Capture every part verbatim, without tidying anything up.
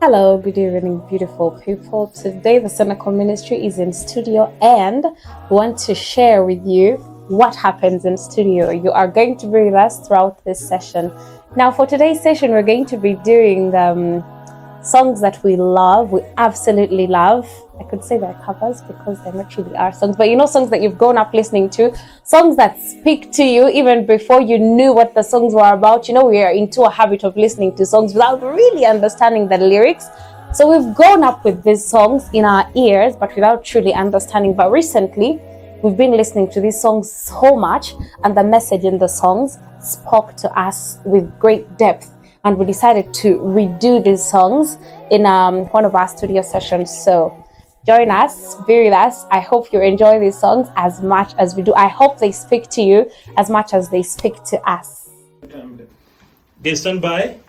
Hello, good evening, beautiful people. Today, the Senecal Ministry is in studio and want to share with you what happens in studio. You are going to be with us throughout this session. Now, for today's session, we're going to be doing um, songs that we love, we absolutely love. I could say they're covers because they not really are songs, but you know, songs that you've grown up listening to, songs that speak to you even before you knew what the songs were about. You know, we are into a habit of listening to songs without really understanding the lyrics. So we've grown up with these songs in our ears, but without truly understanding. But recently, we've been listening to these songs so much, and the message in the songs spoke to us with great depth. And we decided to redo these songs in um, one of our studio sessions. So join us, be with us. I hope you enjoy these songs as much as we do. I hope they speak to you as much as they speak to us. Okay, stand by.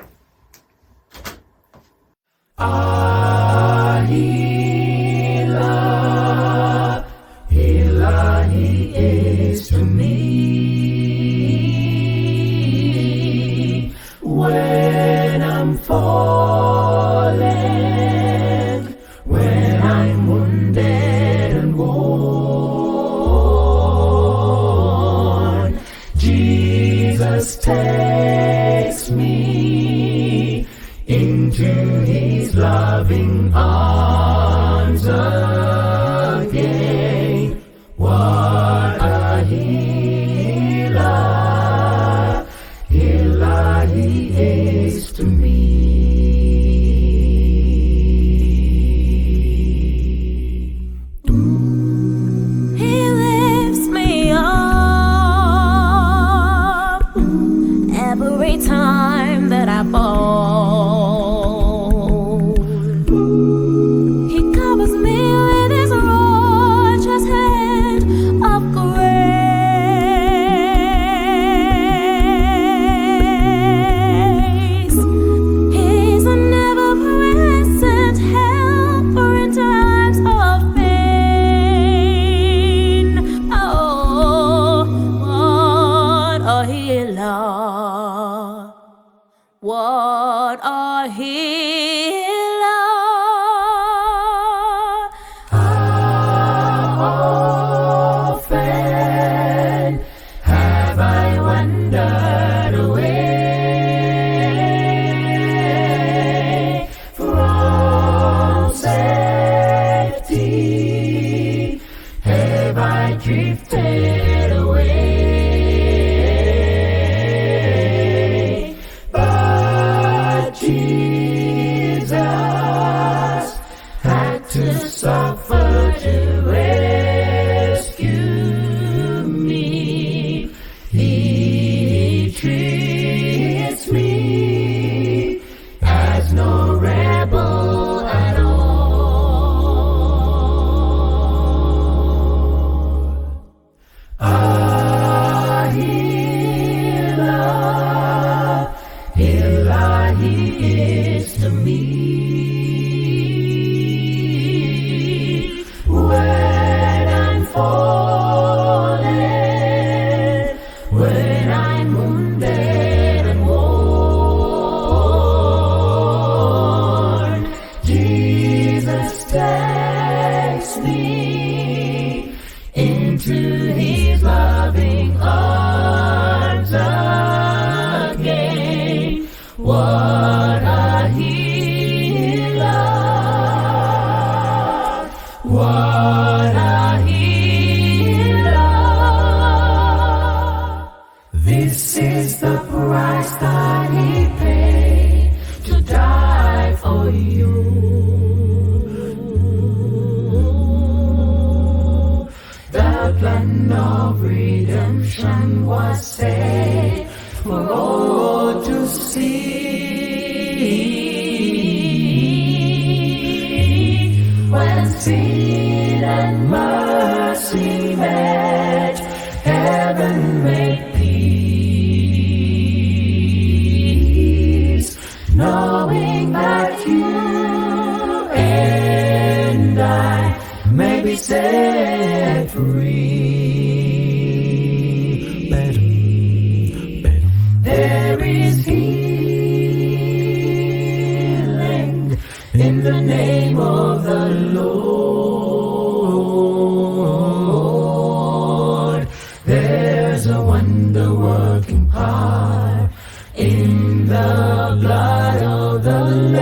Ahila, Ilahi is to me when I'm falling, when I'm wounded and worn. Jesus takes me into His loving arms again. What a healer, Ilahi is to me. He lifts me up every time that I fall. He covers me with His righteous hand of grace. He's a never-present helper in times of pain. Oh, what a healer. What a healer. How often have I wandered away from safety? Have I drifted away? But Jesus had to suffer to rescue me. He treats me as no rebel at all. A healer, Ilahi is to me when I'm falling, when I'm wounded and worn. Jesus takes me into His loving arms again. What a healer, what a healer. This is the price that He paid to die for you. The plan of redemption was set for all to see. When sin and mercy met, heaven made peace, knowing that you and I may be set free. Better, better. There is healing in the name of the Lord. There's a wonder-working power in the blood of the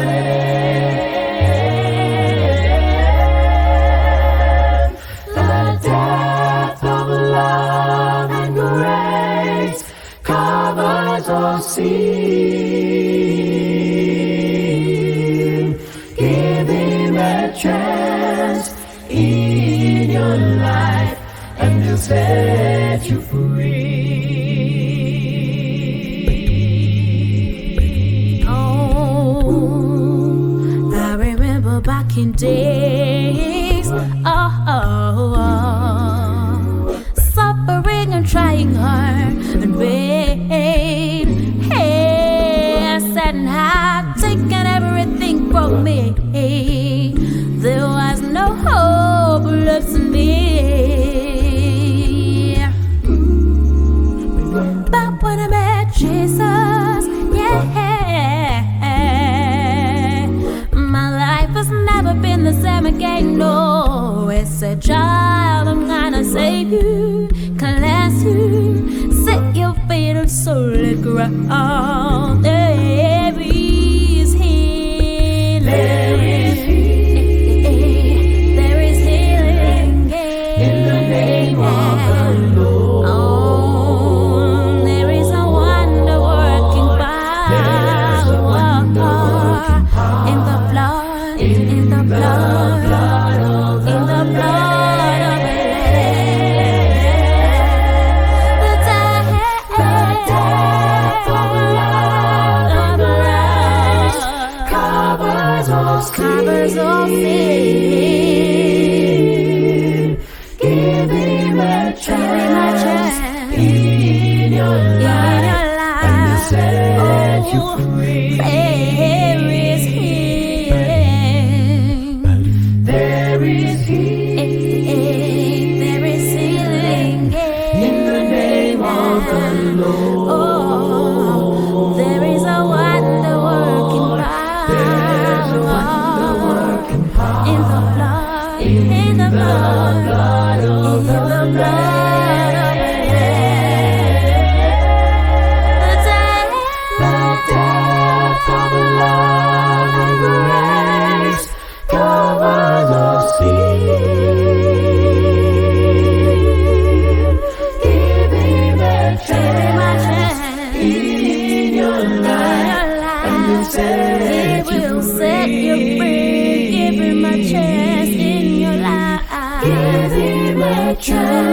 Lamb. The depth of love and grace covers all sin. Give him a chance in your life and he'll set you free. Oh, I remember back in days, oh, oh, oh, suffering and trying hard and pain. Hey, I said and had taken everything from me. There was no hope left in me. But when I met Jesus, yeah, my life has never been the same again. No, it's a child, I'm gonna save you, cleanse you, set your feet on solid ground. There is healing. There is There is healing in the name of the Lord. Oh, there is a wonder-working There's a power wonder-working power in the blood, in the the blood, blood of the in the blood of the Lamb. The depth of love and grace covers all covers all sin. Give him a Give him a chance in your in life your and he'll life. set you Oh, free. there is healing. There is healing There is healing in the name of the Lord. Oh, there is a wonder-working There's a power wonder-working power in the blood, in the blood, blood of in the the blood of the Lamb. The depth of love and grace covers all sin. Give him a Give him a chance chance in your in life your and he'll life. set He you will set you free. Give him a chance in your life. Give him a chance